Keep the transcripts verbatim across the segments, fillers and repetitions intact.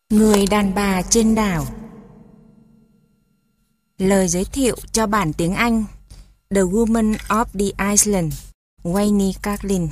Người đàn bà trên đảo. Lời giới thiệu cho bản tiếng Anh: The Woman of the Island, Wayne Carlin.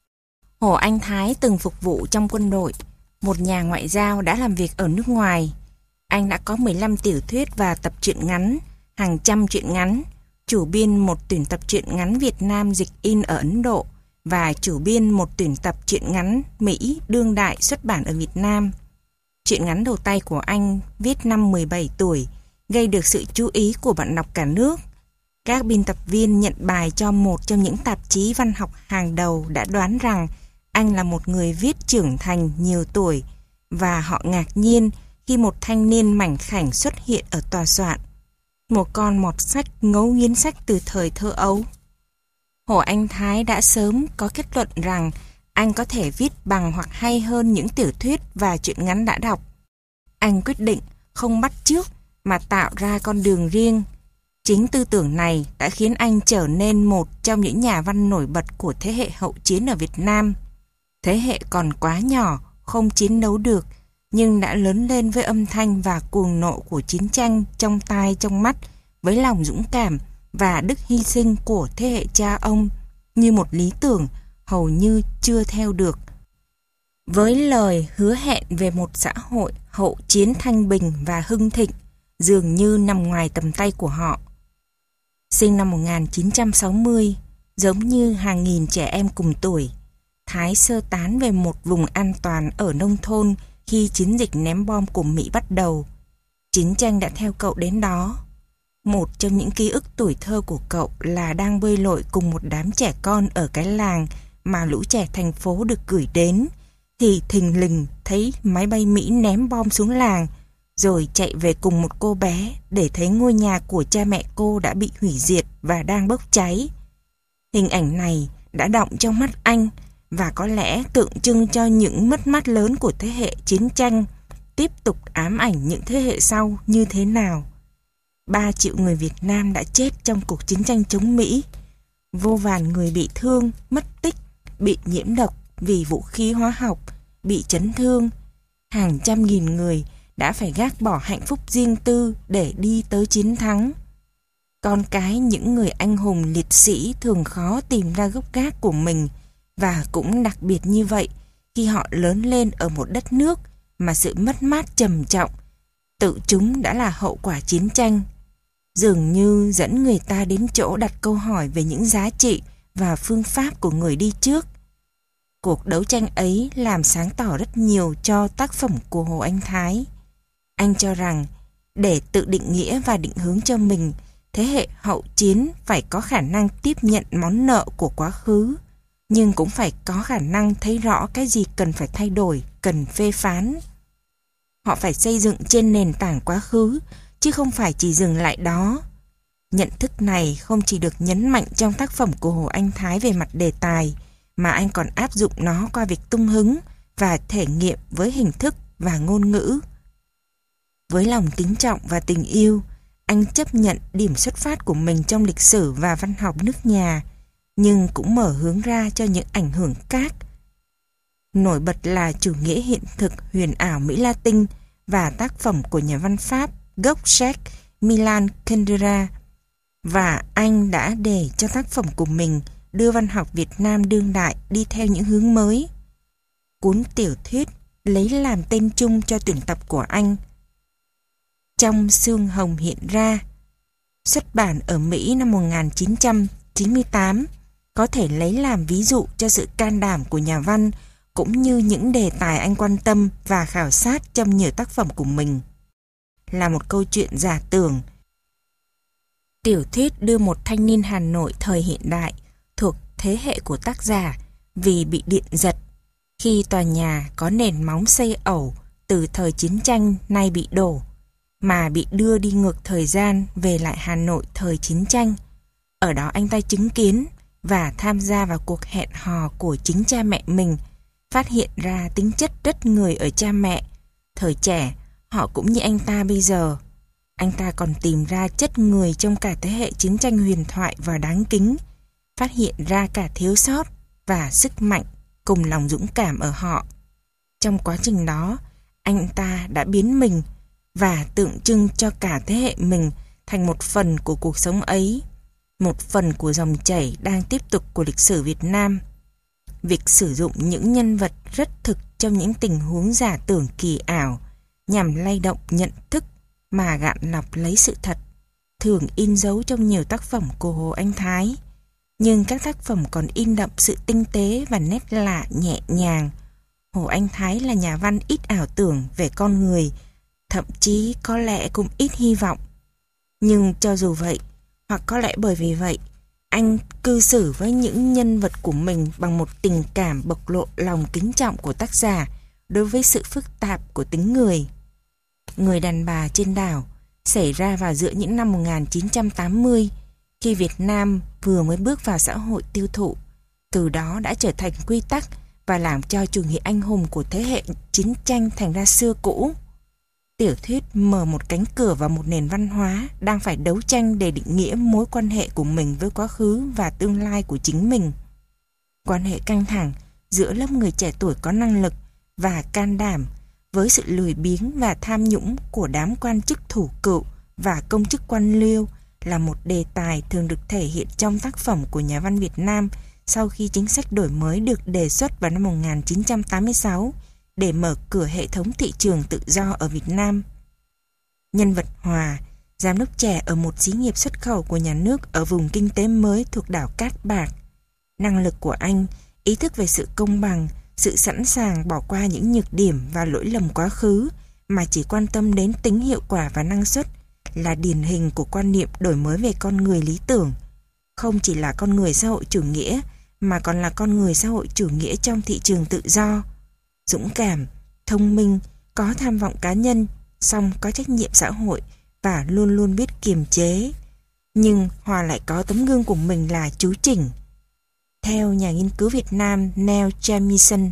Hồ Anh Thái từng phục vụ trong quân đội, một nhà ngoại giao đã làm việc ở nước ngoài. Anh đã có mười lăm tiểu thuyết và tập truyện ngắn, hàng trăm truyện ngắn, chủ biên một tuyển tập truyện ngắn Việt Nam dịch in ở Ấn Độ và chủ biên một tuyển tập truyện ngắn Mỹ đương đại xuất bản ở Việt Nam. Truyện ngắn đầu tay của anh viết năm mười bảy tuổi, gây được sự chú ý của bạn đọc cả nước. Các biên tập viên nhận bài cho một trong những tạp chí văn học hàng đầu đã đoán rằng anh là một người viết trưởng thành nhiều tuổi, và họ ngạc nhiên khi một thanh niên mảnh khảnh xuất hiện ở tòa soạn. Một con mọt sách ngấu nghiến sách từ thời thơ ấu. Hồ Anh Thái đã sớm có kết luận rằng anh có thể viết bằng hoặc hay hơn những tiểu thuyết và truyện ngắn đã đọc. Anh quyết định không bắt chước mà tạo ra con đường riêng. Chính tư tưởng này đã khiến anh trở nên một trong những nhà văn nổi bật của thế hệ hậu chiến ở Việt Nam. Thế hệ còn quá nhỏ, không chiến đấu được, nhưng đã lớn lên với âm thanh và cuồng nộ của chiến tranh trong tai trong mắt, với lòng dũng cảm và đức hy sinh của thế hệ cha ông như một lý tưởng hầu như chưa theo được. Với lời hứa hẹn về một xã hội hậu chiến thanh bình và hưng thịnh dường như nằm ngoài tầm tay của họ. Sinh năm một nghìn chín trăm sáu mươi, giống như hàng nghìn trẻ em cùng tuổi, Thái sơ tán về một vùng an toàn ở nông thôn khi chiến dịch ném bom của Mỹ bắt đầu. Chiến tranh đã theo cậu đến đó. Một trong những ký ức tuổi thơ của cậu là đang bơi lội cùng một đám trẻ con ở cái làng mà lũ trẻ thành phố được gửi đến, thì thình lình thấy máy bay Mỹ ném bom xuống làng, rồi chạy về cùng một cô bé để thấy ngôi nhà của cha mẹ cô đã bị hủy diệt và đang bốc cháy. Hình ảnh này đã đọng trong mắt anh và có lẽ tượng trưng cho những mất mát lớn của thế hệ chiến tranh, tiếp tục ám ảnh những thế hệ sau như thế nào. Ba triệu người Việt Nam đã chết trong cuộc chiến tranh chống Mỹ. Vô vàn người bị thương, mất tích, bị nhiễm độc vì vũ khí hóa học, bị chấn thương. Hàng trăm nghìn người đã phải gác bỏ hạnh phúc riêng tư để đi tới chiến thắng. Con cái những người anh hùng liệt sĩ thường khó tìm ra gốc gác của mình, và cũng đặc biệt như vậy khi họ lớn lên ở một đất nước mà sự mất mát trầm trọng tự chúng đã là hậu quả chiến tranh. Dường như dẫn người ta đến chỗ đặt câu hỏi về những giá trị và phương pháp của người đi trước. Cuộc đấu tranh ấy làm sáng tỏ rất nhiều cho tác phẩm của Hồ Anh Thái. Anh cho rằng để tự định nghĩa và định hướng cho mình, thế hệ hậu chiến phải có khả năng tiếp nhận món nợ của quá khứ, nhưng cũng phải có khả năng thấy rõ cái gì cần phải thay đổi, cần phê phán. Họ phải xây dựng trên nền tảng quá khứ, chứ không phải chỉ dừng lại đó. Nhận thức này không chỉ được nhấn mạnh trong tác phẩm của Hồ Anh Thái về mặt đề tài, mà anh còn áp dụng nó qua việc tung hứng và thể nghiệm với hình thức và ngôn ngữ. Với lòng kính trọng và tình yêu, anh chấp nhận điểm xuất phát của mình trong lịch sử và văn học nước nhà, nhưng cũng mở hướng ra cho những ảnh hưởng khác. Nổi bật là chủ nghĩa hiện thực huyền ảo Mỹ Latin và tác phẩm của nhà văn Pháp gốc Séc Milan Kundera, và anh đã để cho tác phẩm của mình đưa văn học Việt Nam đương đại đi theo những hướng mới. Cuốn tiểu thuyết lấy làm tên chung cho tuyển tập của anh, Trong Sương Hồng Hiện Ra, xuất bản ở Mỹ năm một nghìn chín trăm chín mươi tám, có thể lấy làm ví dụ cho sự can đảm của nhà văn, cũng như những đề tài anh quan tâm và khảo sát trong nhiều tác phẩm của mình. Là một câu chuyện giả tưởng, tiểu thuyết đưa một thanh niên Hà Nội thời hiện đại thuộc thế hệ của tác giả vì bị điện giật khi tòa nhà có nền móng xây ẩu từ thời chiến tranh nay bị đổ, mà bị đưa đi ngược thời gian về lại Hà Nội thời chiến tranh. Ở đó anh ta chứng kiến và tham gia vào cuộc hẹn hò của chính cha mẹ mình, phát hiện ra tính chất rất người ở cha mẹ. Thời trẻ, họ cũng như anh ta bây giờ. Anh ta còn tìm ra chất người trong cả thế hệ chiến tranh huyền thoại và đáng kính, phát hiện ra cả thiếu sót và sức mạnh cùng lòng dũng cảm ở họ. Trong quá trình đó, anh ta đã biến mình và tượng trưng cho cả thế hệ mình thành một phần của cuộc sống ấy, một phần của dòng chảy đang tiếp tục của lịch sử Việt Nam. Việc sử dụng những nhân vật rất thực trong những tình huống giả tưởng kỳ ảo nhằm lay động nhận thức mà gạn lọc lấy sự thật, thường in dấu trong nhiều tác phẩm của Hồ Anh Thái. Nhưng các tác phẩm còn in đậm sự tinh tế và nét lạ nhẹ nhàng. Hồ Anh Thái là nhà văn ít ảo tưởng về con người, thậm chí có lẽ cũng ít hy vọng. Nhưng cho dù vậy, hoặc có lẽ bởi vì vậy, anh cư xử với những nhân vật của mình bằng một tình cảm bộc lộ lòng kính trọng của tác giả đối với sự phức tạp của tính người. Người đàn bà trên đảo xảy ra vào giữa những năm một nghìn chín trăm tám mươi, khi Việt Nam vừa mới bước vào xã hội tiêu thụ, từ đó đã trở thành quy tắc và làm cho chủ nghĩa anh hùng của thế hệ chiến tranh thành ra xưa cũ. Tiểu thuyết mở một cánh cửa vào một nền văn hóa đang phải đấu tranh để định nghĩa mối quan hệ của mình với quá khứ và tương lai của chính mình. Quan hệ căng thẳng giữa lớp người trẻ tuổi có năng lực và can đảm với sự lười biếng và tham nhũng của đám quan chức thủ cựu và công chức quan liêu là một đề tài thường được thể hiện trong tác phẩm của nhà văn Việt Nam sau khi chính sách đổi mới được đề xuất vào năm một nghìn chín trăm tám mươi sáu để mở cửa hệ thống thị trường tự do ở Việt Nam. Nhân vật Hòa, giám đốc trẻ ở một xí nghiệp xuất khẩu của nhà nước ở vùng kinh tế mới thuộc đảo Cát Bạc. Năng lực của anh, ý thức về sự công bằng, sự sẵn sàng bỏ qua những nhược điểm và lỗi lầm quá khứ mà chỉ quan tâm đến tính hiệu quả và năng suất là điển hình của quan niệm đổi mới về con người lý tưởng. Không chỉ là con người xã hội chủ nghĩa mà còn là con người xã hội chủ nghĩa trong thị trường tự do. Dũng cảm, thông minh, có tham vọng cá nhân, song có trách nhiệm xã hội và luôn luôn biết kiềm chế. Nhưng Hòa lại có tấm gương của mình là chú Chỉnh. Theo nhà nghiên cứu Việt Nam Neil Jamieson,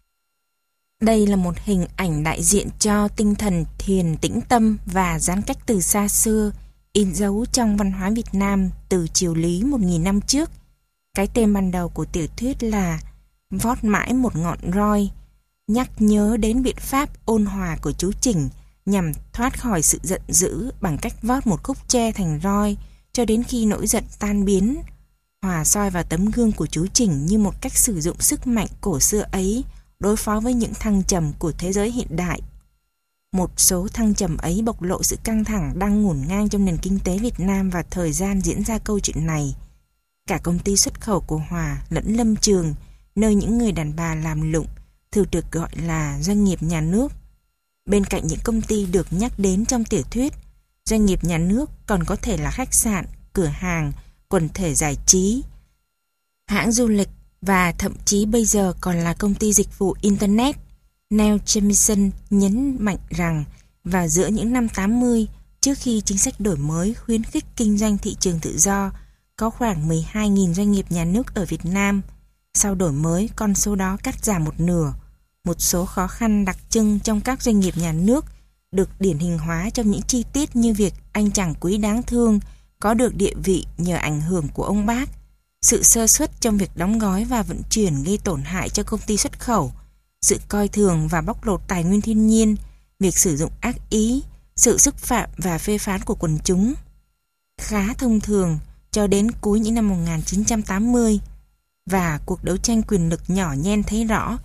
đây là một hình ảnh đại diện cho tinh thần thiền tĩnh tâm và giãn cách từ xa xưa, in dấu trong văn hóa Việt Nam từ triều Lý một nghìn năm trước. Cái tên ban đầu của tiểu thuyết là Vót mãi một ngọn roi, nhắc nhớ đến biện pháp ôn hòa của chú Chỉnh nhằm thoát khỏi sự giận dữ bằng cách vót một khúc tre thành roi cho đến khi nỗi giận tan biến. Hòa soi vào tấm gương của chú Chỉnh như một cách sử dụng sức mạnh cổ xưa ấy đối phó với những thăng trầm của thế giới hiện đại. Một số thăng trầm ấy bộc lộ sự căng thẳng đang ngổn ngang trong nền kinh tế Việt Nam vào thời gian diễn ra câu chuyện này. Cả công ty xuất khẩu của Hòa lẫn lâm trường, nơi những người đàn bà làm lụng, thường được gọi là doanh nghiệp nhà nước. Bên cạnh những công ty được nhắc đến trong tiểu thuyết, doanh nghiệp nhà nước còn có thể là khách sạn, cửa hàng, quần thể giải trí, hãng du lịch và thậm chí bây giờ còn là công ty dịch vụ Internet. Neil Jamieson nhấn mạnh rằng vào giữa những năm tám mươi, trước khi chính sách đổi mới khuyến khích kinh doanh thị trường tự do, có khoảng mười hai nghìn doanh nghiệp nhà nước ở Việt Nam. Sau đổi mới, con số đó cắt giảm một nửa. Một số khó khăn đặc trưng trong các doanh nghiệp nhà nước được điển hình hóa trong những chi tiết như việc anh chàng quý đáng thương có được địa vị nhờ ảnh hưởng của ông bác, sự sơ suất trong việc đóng gói và vận chuyển gây tổn hại cho công ty xuất khẩu, sự coi thường và bóc lột tài nguyên thiên nhiên, việc sử dụng ác ý, sự xúc phạm và phê phán của quần chúng. Khá thông thường cho đến cuối những năm một nghìn chín trăm tám mươi, và cuộc đấu tranh quyền lực nhỏ nhen thấy rõ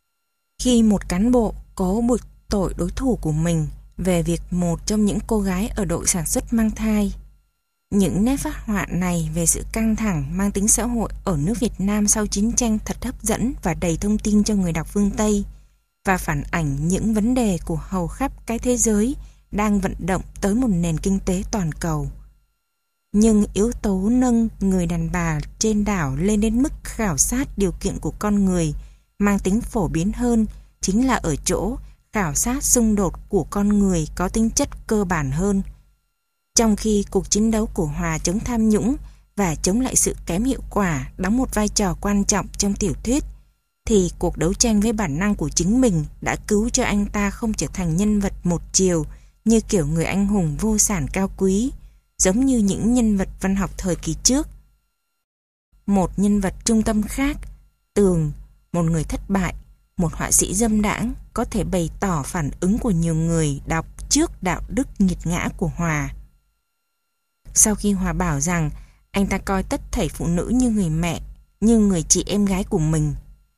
khi một cán bộ cố buộc tội đối thủ của mình về việc một trong những cô gái ở đội sản xuất mang thai. Những nét phác họa này về sự căng thẳng mang tính xã hội ở nước Việt Nam sau chiến tranh thật hấp dẫn và đầy thông tin cho người đọc phương Tây, và phản ảnh những vấn đề của hầu khắp cái thế giới đang vận động tới một nền kinh tế toàn cầu. Nhưng yếu tố nâng người đàn bà trên đảo lên đến mức khảo sát điều kiện của con người mang tính phổ biến hơn chính là ở chỗ khảo sát xung đột của con người có tính chất cơ bản hơn. Trong khi cuộc chiến đấu của Hòa chống tham nhũng và chống lại sự kém hiệu quả đóng một vai trò quan trọng trong tiểu thuyết, thì cuộc đấu tranh với bản năng của chính mình đã cứu cho anh ta không trở thành nhân vật một chiều như kiểu người anh hùng vô sản cao quý, giống như những nhân vật văn học thời kỳ trước. Một nhân vật trung tâm khác, Tường, một người thất bại, một họa sĩ dâm đãng có thể bày tỏ phản ứng của nhiều người đọc trước đạo đức nghiệt ngã của Hòa. Sau khi Hòa bảo rằng anh ta coi tất thảy phụ nữ như người mẹ, như người chị em gái của mình.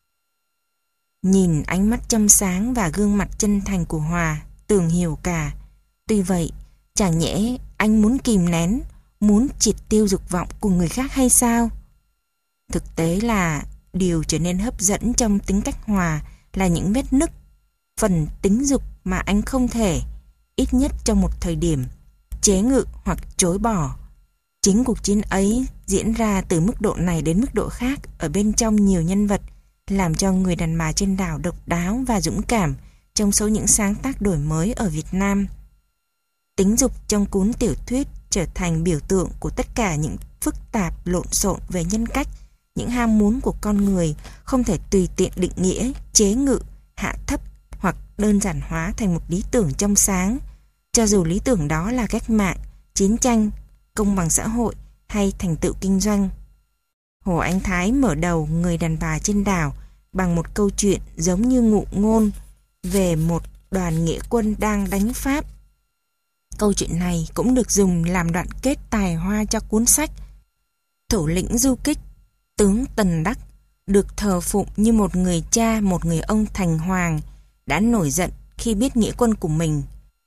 Nhìn ánh mắt trong sáng và gương mặt chân thành của Hòa, Tường hiểu cả. Tuy vậy, chẳng nhẽ anh muốn kìm nén, muốn triệt tiêu dục vọng của người khác hay sao? Thực tế là điều trở nên hấp dẫn trong tính cách Hòa là những vết nứt, phần tính dục mà anh không thể, ít nhất trong một thời điểm, chế ngự hoặc chối bỏ. Chính cuộc chiến ấy diễn ra từ mức độ này đến mức độ khác ở bên trong nhiều nhân vật, làm cho Người đàn bà trên đảo độc đáo và dũng cảm trong số những sáng tác đổi mới ở Việt Nam. Tính dục trong cuốn tiểu thuyết trở thành biểu tượng của tất cả những phức tạp lộn xộn về nhân cách, những ham muốn của con người không thể tùy tiện định nghĩa, chế ngự, hạ thấp hoặc đơn giản hóa thành một lý tưởng trong sáng, cho dù lý tưởng đó là cách mạng, chiến tranh, công bằng xã hội hay thành tựu kinh doanh. Hồ Anh Thái mở đầu Người đàn bà trên đảo bằng một câu chuyện giống như ngụ ngôn về một đoàn nghĩa quân đang đánh Pháp. Câu chuyện này cũng được dùng làm đoạn kết tài hoa cho cuốn sách. Thủ lĩnh du kích, tướng Tần Đắc, được thờ phụng như một người cha, một người ông thành hoàng, đã nổi giận khi biết nghĩa quân của mình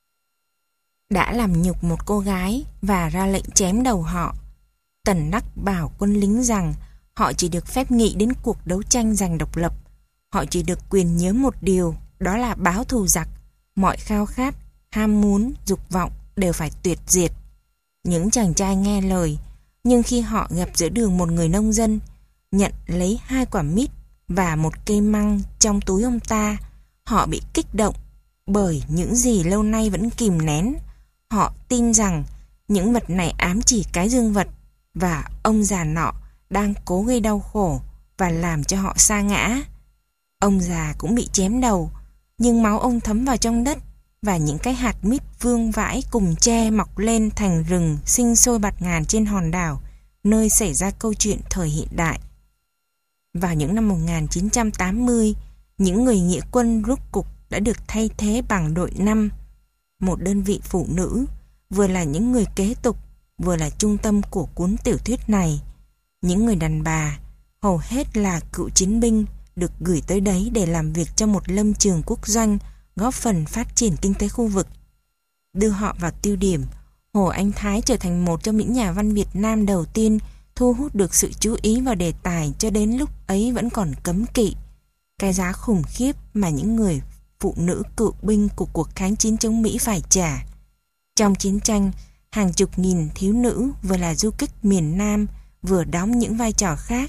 đã làm nhục một cô gái và ra lệnh chém đầu họ. Tần Đắc bảo quân lính rằng họ chỉ được phép nghĩ đến cuộc đấu tranh giành độc lập. Họ chỉ được quyền nhớ một điều, đó là báo thù giặc. Mọi khao khát, ham muốn, dục vọng đều phải tuyệt diệt. Những chàng trai nghe lời, nhưng khi họ gặp giữa đường một người nông dân, nhận lấy hai quả mít và một cây măng trong túi ông ta, họ bị kích động bởi những gì lâu nay vẫn kìm nén. Họ tin rằng những vật này ám chỉ cái dương vật và ông già nọ đang cố gây đau khổ và làm cho họ sa ngã. Ông già cũng bị chém đầu, nhưng máu ông thấm vào trong đất và những cái hạt mít vương vãi cùng tre mọc lên thành rừng sinh sôi bạt ngàn trên hòn đảo, nơi xảy ra câu chuyện thời hiện đại. Vào những năm một nghìn chín trăm tám mươi, những người nghĩa quân rút cục đã được thay thế bằng đội năm, một đơn vị phụ nữ, vừa là những người kế tục, vừa là trung tâm của cuốn tiểu thuyết này. Những người đàn bà, hầu hết là cựu chiến binh, được gửi tới đấy để làm việc cho một lâm trường quốc doanh, góp phần phát triển kinh tế khu vực. Đưa họ vào tiêu điểm, Hồ Anh Thái trở thành một trong những nhà văn Việt Nam đầu tiên thu hút được sự chú ý vào đề tài cho đến lúc ấy vẫn còn cấm kỵ. Cái giá khủng khiếp mà những người phụ nữ cựu binh của cuộc kháng chiến chống Mỹ phải trả. Trong chiến tranh, hàng chục nghìn thiếu nữ vừa là du kích miền Nam, vừa đóng những vai trò khác.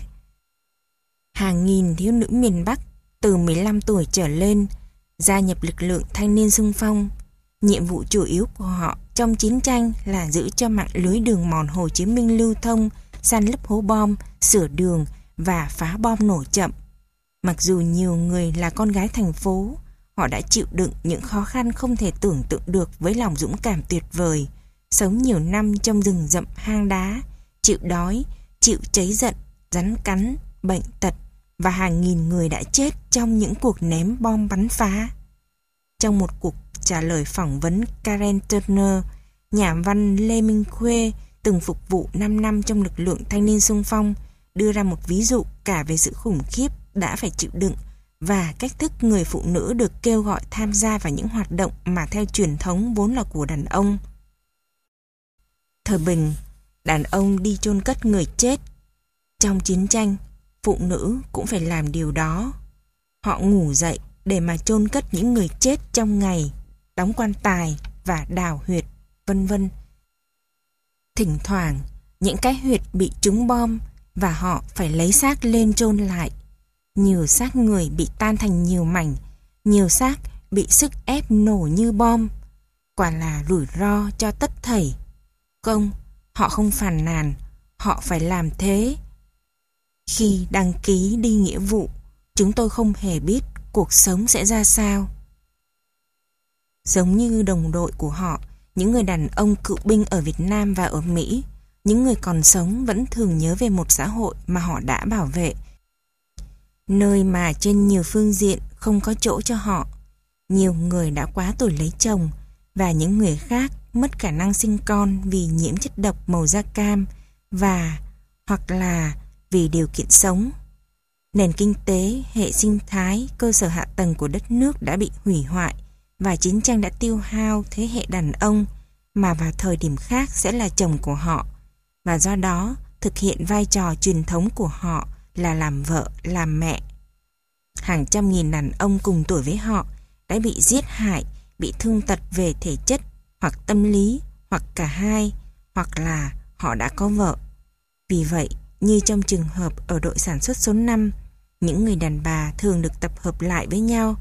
Hàng nghìn thiếu nữ miền Bắc từ mười lăm tuổi trở lên gia nhập lực lượng thanh niên xung phong. Nhiệm vụ chủ yếu của họ trong chiến tranh là giữ cho mạng lưới đường mòn Hồ Chí Minh lưu thông, san lấp hố bom, sửa đường và phá bom nổ chậm. Mặc dù nhiều người là con gái thành phố, họ đã chịu đựng những khó khăn không thể tưởng tượng được với lòng dũng cảm tuyệt vời, sống nhiều năm trong rừng rậm hang đá, chịu đói, chịu cháy giận, rắn cắn, bệnh tật, và hàng nghìn người đã chết trong những cuộc ném bom bắn phá. Trong một cuộc trả lời phỏng vấn Karen Turner, nhà văn Lê Minh Khuê từng phục vụ năm năm trong lực lượng thanh niên xung phong, đưa ra một ví dụ cả về sự khủng khiếp đã phải chịu đựng và cách thức người phụ nữ được kêu gọi tham gia vào những hoạt động mà theo truyền thống vốn là của đàn ông. Thời bình, đàn ông đi chôn cất người chết. Trong chiến tranh, phụ nữ cũng phải làm điều đó. Họ ngủ dậy để mà chôn cất những người chết trong ngày, đóng quan tài và đào huyệt, vân vân. Thỉnh thoảng, những cái huyệt bị trúng bom và họ phải lấy xác lên chôn lại. Nhiều xác người bị tan thành nhiều mảnh, nhiều xác bị sức ép nổ như bom. Quả là rủi ro cho tất thảy. Không, họ không phàn nàn, họ phải làm thế. Khi đăng ký đi nghĩa vụ, chúng tôi không hề biết cuộc sống sẽ ra sao. Giống như đồng đội của họ, những người đàn ông cựu binh ở Việt Nam và ở Mỹ, những người còn sống vẫn thường nhớ về một xã hội mà họ đã bảo vệ, nơi mà trên nhiều phương diện không có chỗ cho họ. Nhiều người đã quá tuổi lấy chồng, và những người khác mất khả năng sinh con vì nhiễm chất độc màu da cam và hoặc là vì điều kiện sống. Nền kinh tế, hệ sinh thái, cơ sở hạ tầng của đất nước đã bị hủy hoại và chiến tranh đã tiêu hao thế hệ đàn ông mà vào thời điểm khác sẽ là chồng của họ, và do đó thực hiện vai trò truyền thống của họ là làm vợ, làm mẹ. Hàng trăm nghìn đàn ông cùng tuổi với họ đã bị giết hại, bị thương tật về thể chất hoặc tâm lý, hoặc cả hai, hoặc là họ đã có vợ. Vì vậy, như trong trường hợp ở đội sản xuất số năm, những người đàn bà thường được tập hợp lại với nhau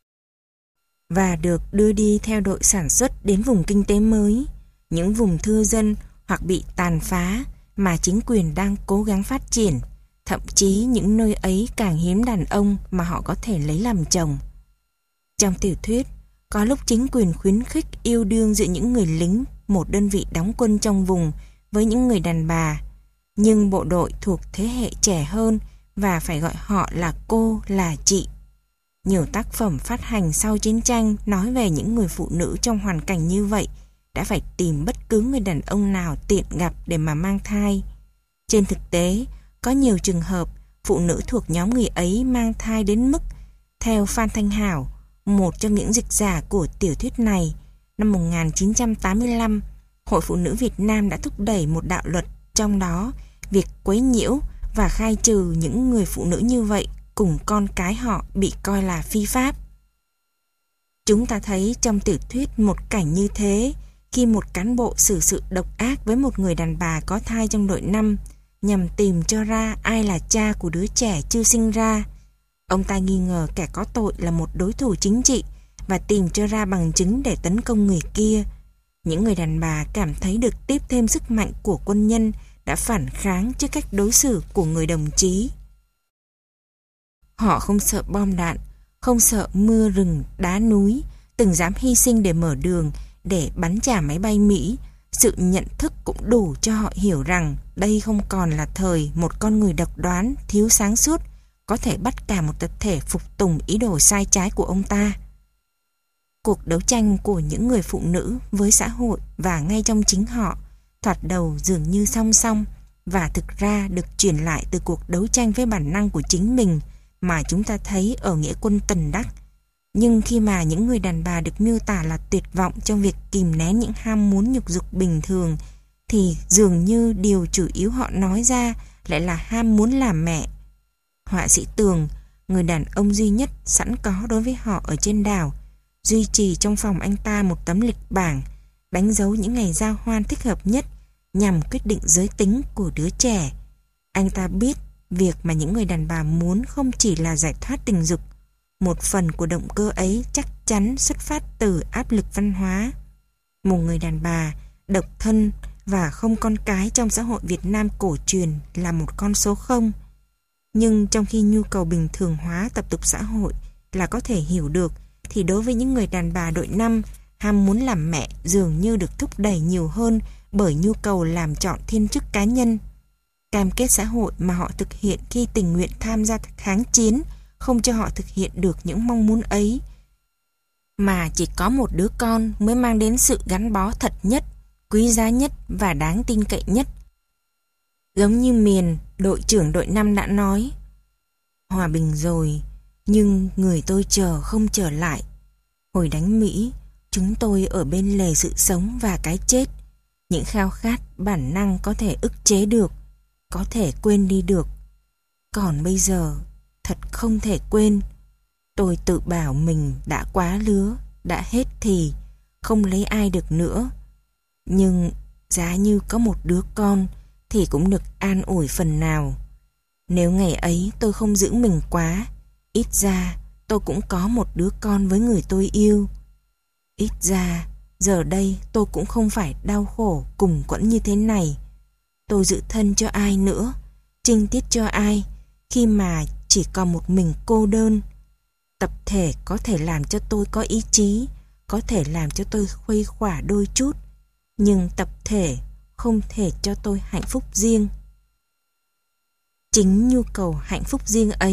và được đưa đi theo đội sản xuất đến vùng kinh tế mới, những vùng thưa dân hoặc bị tàn phá mà chính quyền đang cố gắng phát triển. Thậm chí những nơi ấy càng hiếm đàn ông mà họ có thể lấy làm chồng. Trong tiểu thuyết, có lúc chính quyền khuyến khích yêu đương giữa những người lính một đơn vị đóng quân trong vùng với những người đàn bà, nhưng bộ đội thuộc thế hệ trẻ hơn và phải gọi họ là cô, là chị. Nhiều tác phẩm phát hành sau chiến tranh nói về những người phụ nữ trong hoàn cảnh như vậy đã phải tìm bất cứ người đàn ông nào tiện gặp để mà mang thai. Trên thực tế, có nhiều trường hợp phụ nữ thuộc nhóm người ấy mang thai đến mức, theo Phan Thanh Hảo, một trong những dịch giả của tiểu thuyết này, năm một nghìn chín trăm tám mươi lăm, Hội Phụ nữ Việt Nam đã thúc đẩy một đạo luật, trong đó việc quấy nhiễu và khai trừ những người phụ nữ như vậy cùng con cái họ bị coi là phi pháp. Chúng ta thấy trong tiểu thuyết một cảnh như thế khi một cán bộ xử sự độc ác với một người đàn bà có thai trong đội năm nhằm tìm cho ra ai là cha của đứa trẻ chưa sinh ra. Ông ta nghi ngờ kẻ có tội là một đối thủ chính trị và tìm cho ra bằng chứng để tấn công người kia. Những người đàn bà cảm thấy được tiếp thêm sức mạnh của quân nhân đã phản kháng trước cách đối xử của người đồng chí. Họ không sợ bom đạn, không sợ mưa rừng, đá núi, từng dám hy sinh để mở đường, để bắn trả máy bay Mỹ. Sự nhận thức cũng đủ cho họ hiểu rằng đây không còn là thời một con người độc đoán, thiếu sáng suốt, có thể bắt cả một tập thể phục tùng ý đồ sai trái của ông ta. Cuộc đấu tranh của những người phụ nữ với xã hội và ngay trong chính họ thoạt đầu dường như song song và thực ra được truyền lại từ cuộc đấu tranh với bản năng của chính mình mà chúng ta thấy ở Nghĩa quân Tần Đắc. Nhưng khi mà những người đàn bà được miêu tả là tuyệt vọng trong việc kìm nén những ham muốn nhục dục bình thường, thì dường như điều chủ yếu họ nói ra lại là ham muốn làm mẹ. Họa sĩ Tường, người đàn ông duy nhất sẵn có đối với họ ở trên đảo, duy trì trong phòng anh ta một tấm lịch bảng, đánh dấu những ngày giao hoan thích hợp nhất nhằm quyết định giới tính của đứa trẻ. Anh ta biết việc mà những người đàn bà muốn không chỉ là giải thoát tình dục. Một phần của động cơ ấy chắc chắn xuất phát từ áp lực văn hóa. Một người đàn bà, độc thân và không con cái trong xã hội Việt Nam cổ truyền là một con số không. Nhưng trong khi nhu cầu bình thường hóa tập tục xã hội là có thể hiểu được, thì đối với những người đàn bà đội năm, ham muốn làm mẹ dường như được thúc đẩy nhiều hơn bởi nhu cầu làm chọn thiên chức cá nhân. Cam kết xã hội mà họ thực hiện khi tình nguyện tham gia kháng chiến không cho họ thực hiện được những mong muốn ấy, mà chỉ có một đứa con mới mang đến sự gắn bó thật nhất, quý giá nhất và đáng tin cậy nhất. Giống như Miền, đội trưởng đội năm đã nói, hòa bình rồi, nhưng người tôi chờ không trở lại. Hồi đánh Mỹ, chúng tôi ở bên lề sự sống và cái chết. Những khao khát bản năng có thể ức chế được, có thể quên đi được. Còn bây giờ, thật không thể quên. Tôi tự bảo mình đã quá lứa, đã hết thì, không lấy ai được nữa. Nhưng giá như có một đứa con thì cũng được an ủi phần nào. Nếu ngày ấy tôi không giữ mình quá, ít ra tôi cũng có một đứa con với người tôi yêu. Ít ra giờ đây tôi cũng không phải đau khổ cùng quẫn như thế này. Tôi giữ thân cho ai nữa, trinh tiết cho ai, khi mà chỉ còn một mình cô đơn. Tập thể có thể làm cho tôi có ý chí, có thể làm cho tôi khuây khỏa đôi chút, nhưng tập thể không thể cho tôi hạnh phúc riêng. Chính nhu cầu hạnh phúc riêng ấy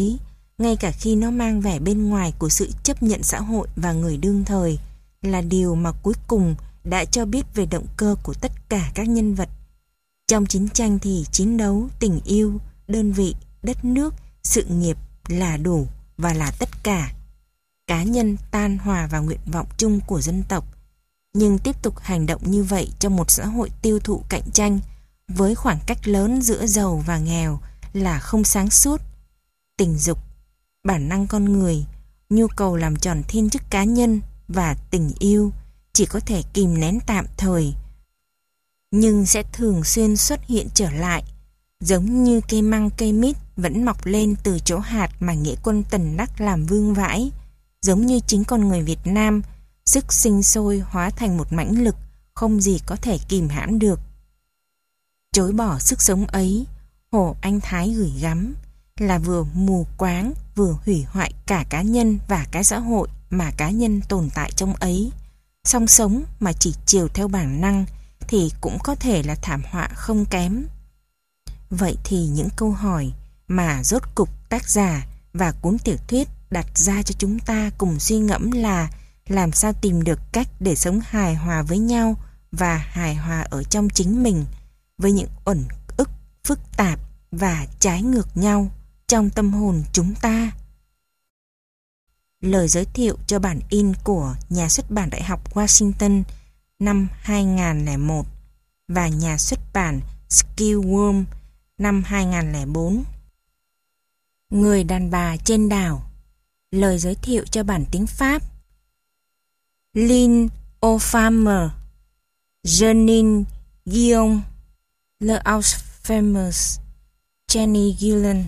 ngay cả khi nó mang vẻ bên ngoài của sự chấp nhận xã hội và người đương thời, là điều mà cuối cùng đã cho biết về động cơ của tất cả các nhân vật. Trong chiến tranh thì chiến đấu, tình yêu, đơn vị, đất nước, sự nghiệp là đủ và là tất cả. Cá nhân tan hòa vào nguyện vọng chung của dân tộc. Nhưng tiếp tục hành động như vậy trong một xã hội tiêu thụ cạnh tranh với khoảng cách lớn giữa giàu và nghèo là không sáng suốt. Tình dục, bản năng con người, nhu cầu làm tròn thiên chức cá nhân và tình yêu chỉ có thể kìm nén tạm thời, nhưng sẽ thường xuyên xuất hiện trở lại, giống như cây măng cây mít vẫn mọc lên từ chỗ hạt mà nghĩa quân Tần Đắc làm vương vãi, giống như chính con người Việt Nam, sức sinh sôi hóa thành một mãnh lực không gì có thể kìm hãm được. Chối bỏ sức sống ấy, Hồ Anh Thái gửi gắm là vừa mù quáng vừa hủy hoại cả cá nhân và cái xã hội mà cá nhân tồn tại trong ấy. Song sống mà chỉ chiều theo bản năng thì cũng có thể là thảm họa không kém. Vậy thì những câu hỏi mà rốt cục tác giả và cuốn tiểu thuyết đặt ra cho chúng ta cùng suy ngẫm là làm sao tìm được cách để sống hài hòa với nhau và hài hòa ở trong chính mình, với những uẩn ức phức tạp và trái ngược nhau trong tâm hồn chúng ta. Lời giới thiệu cho bản in của nhà xuất bản Đại học Washington năm hai nghìn không trăm lẻ một và nhà xuất bản Skillworm năm hai nghìn không trăm lẻ bốn. Người đàn bà trên đảo. Lời giới thiệu cho bản tiếng Pháp: Lynn O'Farmer, Janine Guillaume, Le Famous, Jenny Gillan.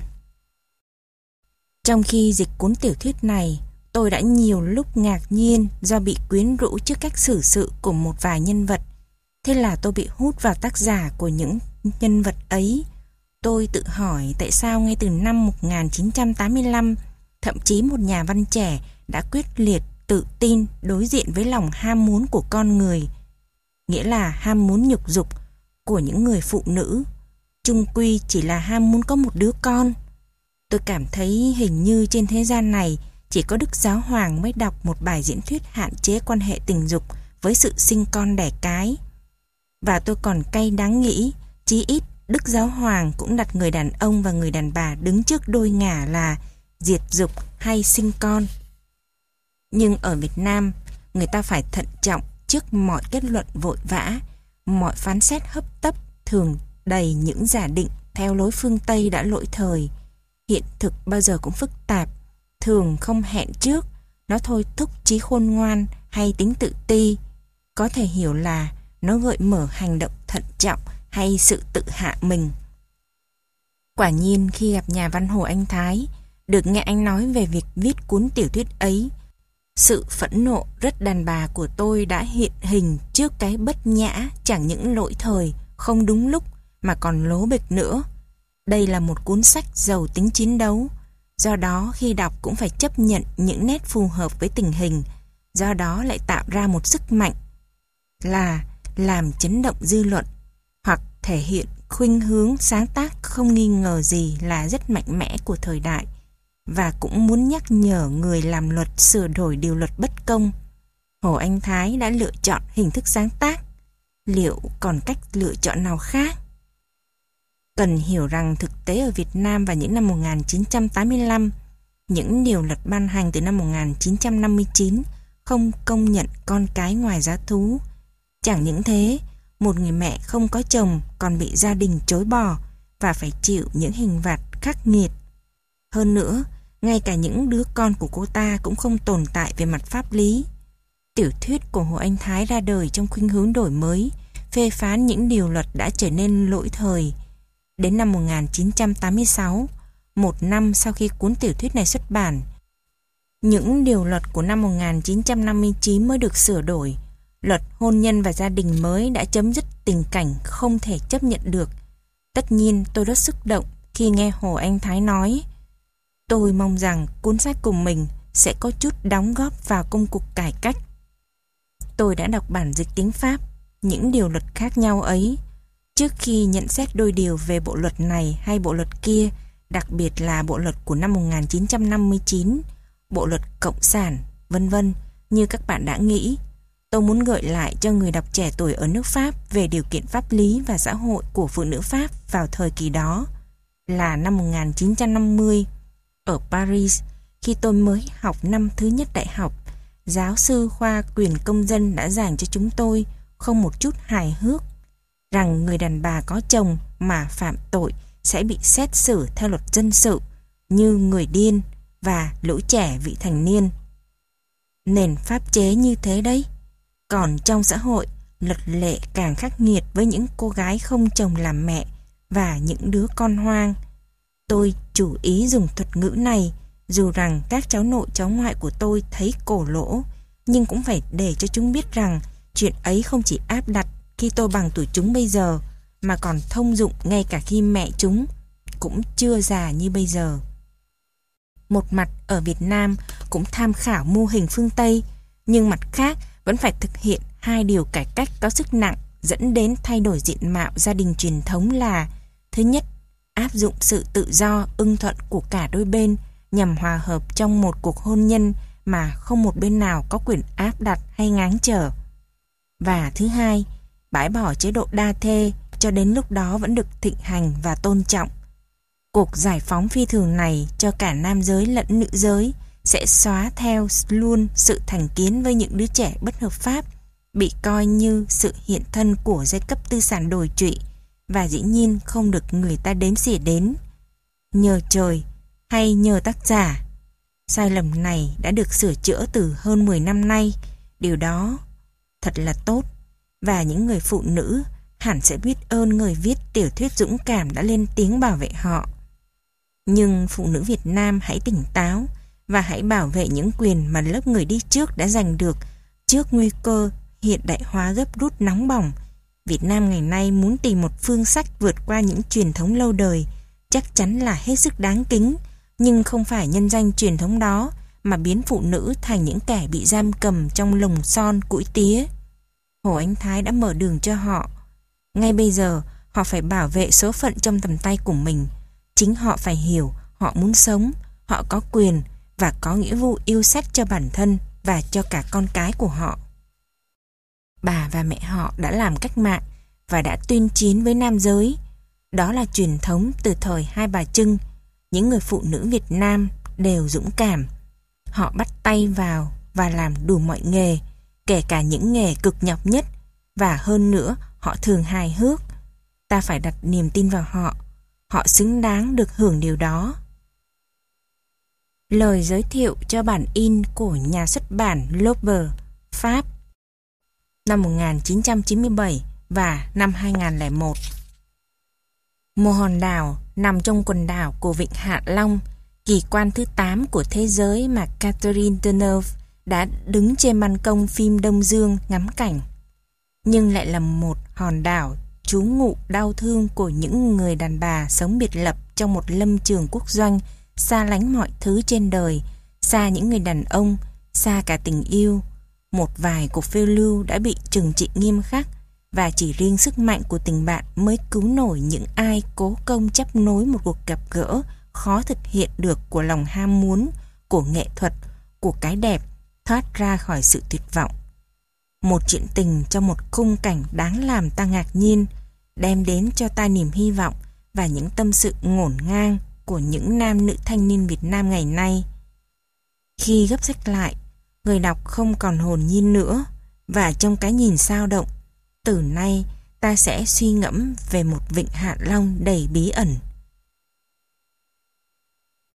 Trong khi dịch cuốn tiểu thuyết này, tôi đã nhiều lúc ngạc nhiên do bị quyến rũ trước cách xử sự của một vài nhân vật. Thế là tôi bị hút vào tác giả của những nhân vật ấy. Tôi tự hỏi tại sao ngay từ năm một nghìn chín trăm tám mươi lăm, thậm chí một nhà văn trẻ đã quyết liệt tự tin đối diện với lòng ham muốn của con người, nghĩa là ham muốn nhục dục của những người phụ nữ, chung quy chỉ là ham muốn có một đứa con. Tôi cảm thấy hình như trên thế gian này chỉ có Đức Giáo Hoàng mới đọc một bài diễn thuyết hạn chế quan hệ tình dục với sự sinh con đẻ cái. Và tôi còn cay đắng nghĩ, chí ít Đức Giáo Hoàng cũng đặt người đàn ông và người đàn bà đứng trước đôi ngả là diệt dục hay sinh con. Nhưng ở Việt Nam, người ta phải thận trọng trước mọi kết luận vội vã, mọi phán xét hấp tấp thường đầy những giả định theo lối phương Tây đã lỗi thời. Hiện thực bao giờ cũng phức tạp, thường không hẹn trước, nó thôi thúc trí khôn ngoan hay tính tự ti. Có thể hiểu là nó gợi mở hành động thận trọng hay sự tự hạ mình. Quả nhiên khi gặp nhà văn Hồ Anh Thái, được nghe anh nói về việc viết cuốn tiểu thuyết ấy, sự phẫn nộ rất đàn bà của tôi đã hiện hình trước cái bất nhã chẳng những lỗi thời, không đúng lúc mà còn lố bịch nữa. Đây là một cuốn sách giàu tính chiến đấu, do đó khi đọc cũng phải chấp nhận những nét phù hợp với tình hình, do đó lại tạo ra một sức mạnh là làm chấn động dư luận, hoặc thể hiện khuynh hướng sáng tác không nghi ngờ gì là rất mạnh mẽ của thời đại, và cũng muốn nhắc nhở người làm luật sửa đổi điều luật bất công. Hồ Anh Thái đã lựa chọn hình thức sáng tác, liệu còn cách lựa chọn nào khác? Cần hiểu rằng thực tế ở Việt Nam vào những năm một nghìn chín trăm tám mươi lăm, những điều luật ban hành từ năm một nghìn chín trăm năm mươi chín không công nhận con cái ngoài giá thú. Chẳng những thế, một người mẹ không có chồng còn bị gia đình chối bỏ và phải chịu những hình phạt khắc nghiệt. Hơn nữa, ngay cả những đứa con của cô ta cũng không tồn tại về mặt pháp lý. Tiểu thuyết của Hồ Anh Thái ra đời trong khuynh hướng đổi mới, phê phán những điều luật đã trở nên lỗi thời. Đến năm một nghìn chín trăm tám mươi sáu, một năm sau khi cuốn tiểu thuyết này xuất bản, những điều luật của năm một nghìn chín trăm năm mươi chín mới được sửa đổi. Luật hôn nhân và gia đình mới đã chấm dứt tình cảnh không thể chấp nhận được. Tất nhiên tôi rất xúc động khi nghe Hồ Anh Thái nói: tôi mong rằng cuốn sách của mình sẽ có chút đóng góp vào công cuộc cải cách. Tôi đã đọc bản dịch tiếng Pháp, những điều luật khác nhau ấy. Trước khi nhận xét đôi điều về bộ luật này hay bộ luật kia, đặc biệt là bộ luật của năm một nghìn chín trăm năm mươi chín, bộ luật cộng sản, vân vân như các bạn đã nghĩ. Tôi muốn gợi lại cho người đọc trẻ tuổi ở nước Pháp về điều kiện pháp lý và xã hội của phụ nữ Pháp vào thời kỳ đó là năm một nghìn chín trăm năm mươi. Ở Paris, khi tôi mới học năm thứ nhất đại học, giáo sư khoa quyền công dân đã giảng cho chúng tôi không một chút hài hước rằng người đàn bà có chồng mà phạm tội sẽ bị xét xử theo luật dân sự như người điên và lũ trẻ vị thành niên. Nền pháp chế như thế đấy. Còn trong xã hội, luật lệ càng khắc nghiệt với những cô gái không chồng làm mẹ và những đứa con hoang. Tôi chủ ý dùng thuật ngữ này, dù rằng các cháu nội cháu ngoại của tôi thấy cổ lỗ, nhưng cũng phải để cho chúng biết rằng chuyện ấy không chỉ áp đặt khi tôi bằng tuổi chúng bây giờ, mà còn thông dụng ngay cả khi mẹ chúng cũng chưa già như bây giờ. Một mặt ở Việt Nam cũng tham khảo mô hình phương Tây, nhưng mặt khác vẫn phải thực hiện hai điều cải cách có sức nặng dẫn đến thay đổi diện mạo gia đình truyền thống là: thứ nhất, áp dụng sự tự do ưng thuận của cả đôi bên nhằm hòa hợp trong một cuộc hôn nhân mà không một bên nào có quyền áp đặt hay ngáng trở; và thứ hai, bãi bỏ chế độ đa thê cho đến lúc đó vẫn được thịnh hành và tôn trọng. Cuộc giải phóng phi thường này cho cả nam giới lẫn nữ giới sẽ xóa theo luôn sự thành kiến với những đứa trẻ bất hợp pháp, bị coi như sự hiện thân của giai cấp tư sản đồi trụy, và dĩ nhiên không được người ta đếm xỉa đến. Nhờ trời hay nhờ tác giả, sai lầm này đã được sửa chữa từ hơn mười năm nay. Điều đó thật là tốt, và những người phụ nữ hẳn sẽ biết ơn người viết tiểu thuyết dũng cảm đã lên tiếng bảo vệ họ. Nhưng phụ nữ Việt Nam hãy tỉnh táo và hãy bảo vệ những quyền mà lớp người đi trước đã giành được trước nguy cơ hiện đại hóa gấp rút nóng bỏng. Việt Nam ngày nay muốn tìm một phương sách vượt qua những truyền thống lâu đời chắc chắn là hết sức đáng kính, nhưng không phải nhân danh truyền thống đó mà biến phụ nữ thành những kẻ bị giam cầm trong lồng son củi tía. Hồ Anh Thái đã mở đường cho họ. Ngay bây giờ, họ phải bảo vệ số phận trong tầm tay của mình. Chính họ phải hiểu họ muốn sống, họ có quyền và có nghĩa vụ yêu sách cho bản thân và cho cả con cái của họ. Bà và mẹ họ đã làm cách mạng và đã tuyên chiến với nam giới. Đó là truyền thống từ thời Hai Bà Trưng. Những người phụ nữ Việt Nam đều dũng cảm. Họ bắt tay vào và làm đủ mọi nghề, kể cả những nghề cực nhọc nhất, và hơn nữa họ thường hài hước. Ta phải đặt niềm tin vào họ. Họ xứng đáng được hưởng điều đó. Lời giới thiệu cho bản in của nhà xuất bản L'Aube, Pháp, năm một nghìn chín trăm chín mươi bảy và năm hai nghìn không trăm lẻ một. Một hòn đảo nằm trong quần đảo của Vịnh Hạ Long, kỳ quan thứ tám của thế giới mà Catherine Deneuve đã đứng trên ban công phim Đông Dương ngắm cảnh. Nhưng lại là một hòn đảo trú ngụ đau thương của những người đàn bà sống biệt lập trong một lâm trường quốc doanh, xa lánh mọi thứ trên đời, xa những người đàn ông, xa cả tình yêu. Một vài cuộc phiêu lưu đã bị trừng trị nghiêm khắc, và chỉ riêng sức mạnh của tình bạn mới cứu nổi những ai cố công chấp nối một cuộc gặp gỡ khó thực hiện được của lòng ham muốn, của nghệ thuật, của cái đẹp, thoát ra khỏi sự tuyệt vọng. Một chuyện tình trong một khung cảnh đáng làm ta ngạc nhiên, đem đến cho ta niềm hy vọng và những tâm sự ngổn ngang của những nam nữ thanh niên Việt Nam ngày nay. Khi gấp sách lại, người đọc không còn hồn nhiên nữa, và trong cái nhìn sao động, từ nay ta sẽ suy ngẫm về một Vịnh Hạ Long đầy bí ẩn.